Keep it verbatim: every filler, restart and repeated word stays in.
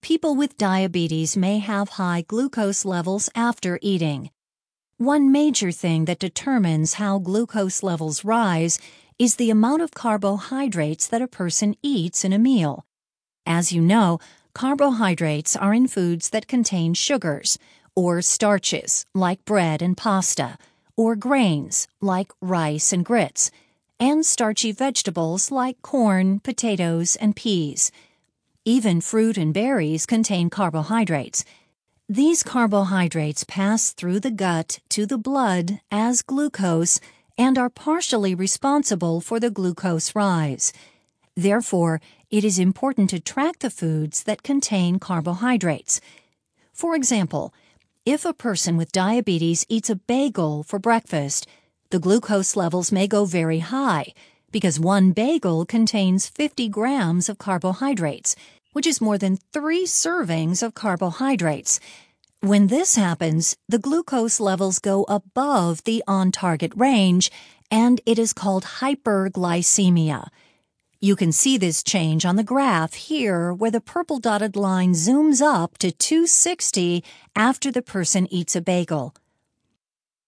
people with diabetes may have high glucose levels after eating. One major thing that determines how glucose levels rise is the amount of carbohydrates that a person eats in a meal. As you know, carbohydrates are in foods that contain sugars, or starches, like bread and pasta, or grains, like rice and grits, and starchy vegetables like corn, potatoes, and peas. Even fruit and berries contain carbohydrates. These carbohydrates pass through the gut to the blood as glucose and are partially responsible for the glucose rise. Therefore, it is important to track the foods that contain carbohydrates. For example, if a person with diabetes eats a bagel for breakfast, the glucose levels may go very high because one bagel contains fifty grams of carbohydrates, which is more than three servings of carbohydrates. When this happens, the glucose levels go above the on-target range, and it is called hyperglycemia. You can see this change on the graph here where the purple dotted line zooms up to two sixty after the person eats a bagel.